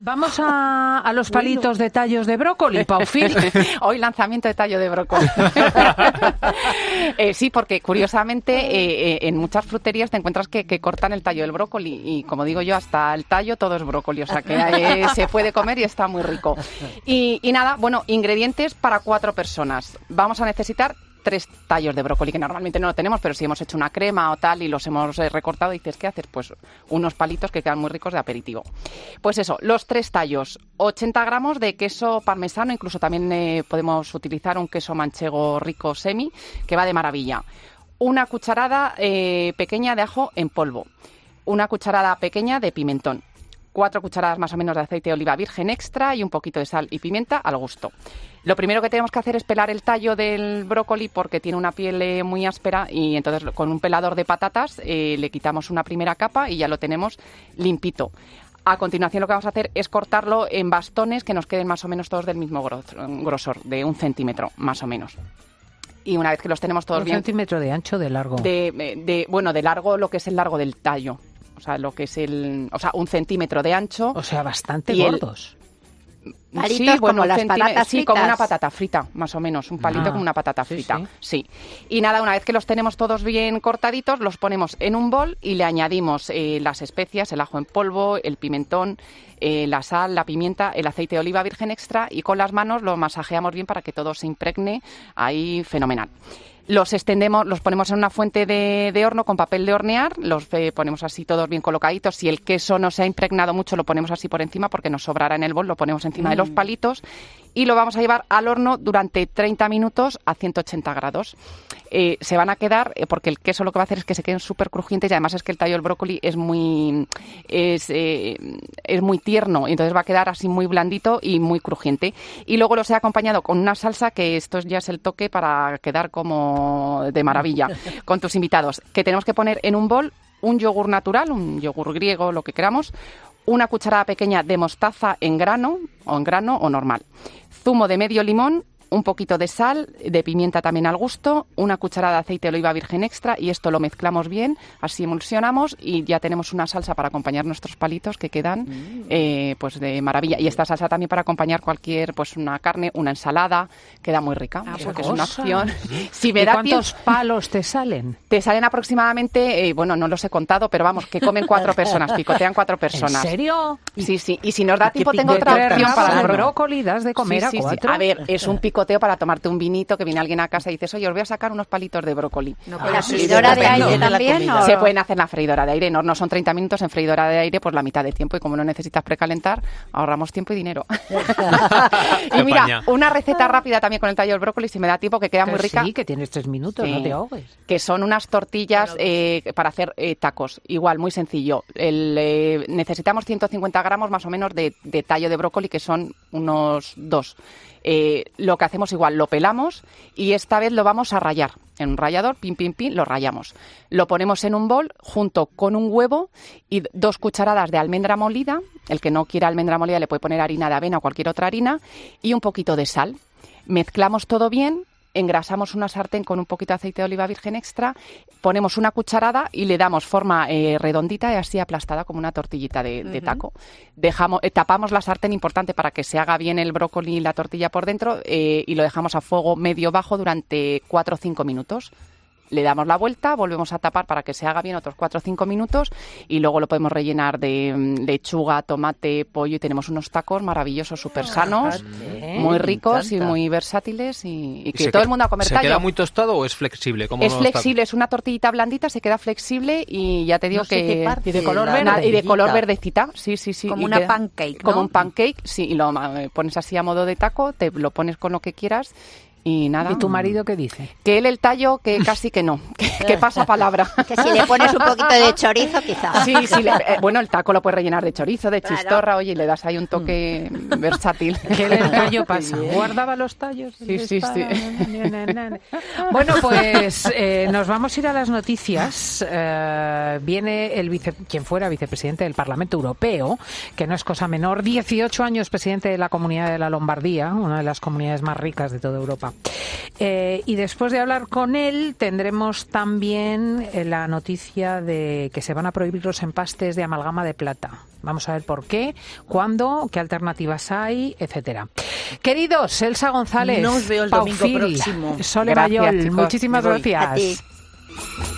Vamos a los palitos de tallos de brócoli, Paufil. Hoy lanzamiento de tallo de brócoli. Sí, porque curiosamente en muchas fruterías te encuentras que cortan el tallo del brócoli y, como digo yo, hasta el tallo todo es brócoli, o sea que se puede comer y está muy rico. Y nada, bueno, ingredientes para 4 personas. Vamos a necesitar 3 tallos de brócoli, que normalmente no lo tenemos, pero si hemos hecho una crema o tal y los hemos recortado, y dices, ¿qué haces? Pues unos palitos que quedan muy ricos de aperitivo. Pues eso, los 3 tallos, 80 gramos de queso parmesano, incluso también podemos utilizar un queso manchego rico semi, que va de maravilla. Una cucharada pequeña de ajo en polvo, una cucharada pequeña de pimentón, 4 cucharadas más o menos de aceite de oliva virgen extra y un poquito de sal y pimienta al gusto. Lo primero que tenemos que hacer es pelar el tallo del brócoli porque tiene una piel muy áspera y entonces con un pelador de patatas le quitamos una primera capa y ya lo tenemos limpito. A continuación lo que vamos a hacer es cortarlo en bastones que nos queden más o menos todos del mismo grosor, de 1 centímetro más o menos. Y una vez que los tenemos todos bien... 1 centímetro de ancho, de largo. De largo, lo que es el largo del tallo. O sea, lo que es 1 centímetro de ancho. O sea, bastante gordos. Sí, bueno, como las patatas fritas. Sí, como una patata frita, más o menos. Un palito como una patata frita. Sí. Y nada, una vez que los tenemos todos bien cortaditos, los ponemos en un bol y le añadimos las especias, el ajo en polvo, el pimentón, la sal, la pimienta, el aceite de oliva virgen extra y con las manos lo masajeamos bien para que todo se impregne ahí fenomenal. Los extendemos, los ponemos en una fuente de horno con papel de hornear, los ponemos así todos bien colocaditos. Si el queso no se ha impregnado mucho, lo ponemos así por encima porque nos sobrará en el bol, lo ponemos encima de los palitos y lo vamos a llevar al horno durante 30 minutos a 180 grados. Se van a quedar, porque el queso lo que va a hacer es que se queden súper crujientes y además es que el tallo del brócoli es muy tierno y entonces va a quedar así muy blandito y muy crujiente. Y luego los he acompañado con una salsa que esto ya es el toque para quedar como de maravilla con tus invitados, que tenemos que poner en un bol un yogur natural, un yogur griego, lo que queramos, una cucharada pequeña de mostaza en grano o normal, zumo de medio limón, un poquito de sal, de pimienta también al gusto, una cucharada de aceite de oliva virgen extra y esto lo mezclamos bien, así emulsionamos y ya tenemos una salsa para acompañar nuestros palitos que quedan pues de maravilla. Y esta salsa también para acompañar cualquier, pues una carne, una ensalada, queda muy rica. Porque es una opción. Si me da ¿cuántos palos te salen? Te salen aproximadamente, bueno, no los he contado, pero vamos, que comen 4 personas, picotean 4 personas. ¿En serio? Sí. Y si nos da tiempo, tengo otra opción para el brócoli, das de comer a 4. A ver, es un picoteo para tomarte un vinito, que viene alguien a casa y dices, oye, os voy a sacar unos palitos de brócoli. ¿La freidora de aire también? Se pueden hacer en la freidora de aire, no son 30 minutos en freidora de aire, pues la mitad de tiempo, y como no necesitas precalentar, ahorramos tiempo y dinero. Y mira, una receta rápida también con el tallo del brócoli, si me da tiempo, que queda muy rica. Sí, que tienes 3 minutos, no te ahogues. Que son unas tortillas para hacer tacos, igual, muy sencillo. Necesitamos 150 gramos más o menos de tallo de brócoli, que son unos 2. Lo que hacemos igual, lo pelamos y esta vez lo vamos a rallar. En un rallador, pim, lo rallamos. Lo ponemos en un bol junto con un huevo y 2 cucharadas de almendra molida. El que no quiera almendra molida le puede poner harina de avena o cualquier otra harina y un poquito de sal. Mezclamos todo bien. Engrasamos una sartén con un poquito de aceite de oliva virgen extra, ponemos una cucharada y le damos forma redondita y así aplastada como una tortillita de taco. Tapamos la sartén, importante para que se haga bien el brócoli y la tortilla por dentro, y lo dejamos a fuego medio bajo durante 4 o 5 minutos. Le damos la vuelta, volvemos a tapar para que se haga bien otros 4 o 5 minutos y luego lo podemos rellenar de lechuga, tomate, pollo y tenemos unos tacos maravillosos, súper sanos, muy ricos y muy versátiles y que todo el mundo a comer tallo. ¿Se queda muy tostado o es flexible? Es flexible, es una tortillita blandita, se queda flexible y ya te digo que... Y de color verde. Y de color verdecita, sí. Como una pancake, ¿no? Como un pancake, sí, y lo pones así a modo de taco, te lo pones con lo que quieras. Y nada. ¿Y tu marido qué dice? Que él el tallo, que casi que no, que pasa palabra. Que si le pones un poquito de chorizo, quizás. Sí, bueno, el taco lo puedes rellenar de chorizo, de chistorra, oye, y le das ahí un toque versátil. Que el tallo pasa. Guardaba los tallos. Sí. Bueno, pues nos vamos a ir a las noticias. Viene quien fuera vicepresidente del Parlamento Europeo, que no es cosa menor, 18 años presidente de la Comunidad de la Lombardía, una de las comunidades más ricas de toda Europa. tema. Y después de hablar con él, tendremos también la noticia de que se van a prohibir los empastes de amalgama de plata. Vamos a ver por qué, cuándo, qué alternativas hay, etcétera. Queridos, Elsa González, nos veo el Pau domingo Gil, próximo. Sole Gracias, Mayol, chicos. muchísimas Me voy. gracias. A ti.